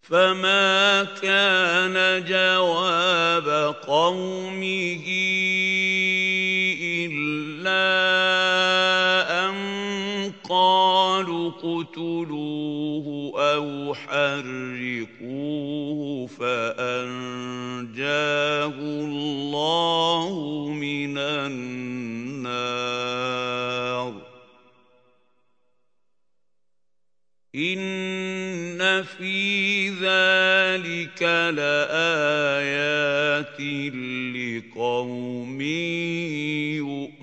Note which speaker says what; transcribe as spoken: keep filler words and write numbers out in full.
Speaker 1: فما كان جواب قومه إلا أن قالوا اقتلوه أو حرقوه فأنجاه الله من النار إن في ذلك لآيات لقوم يؤمنون.